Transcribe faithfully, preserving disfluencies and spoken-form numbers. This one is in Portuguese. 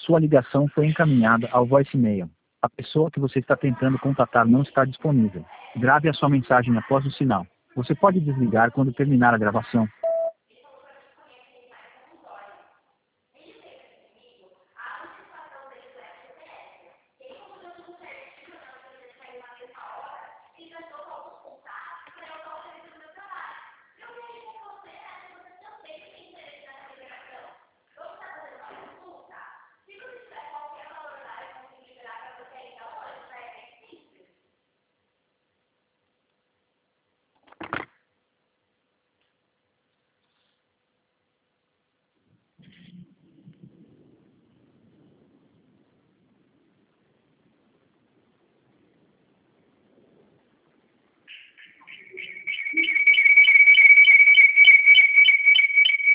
Sua ligação foi encaminhada ao voicemail. A pessoa que você está tentando contatar não está disponível. Grave a sua mensagem após o sinal. Você pode desligar quando terminar a gravação.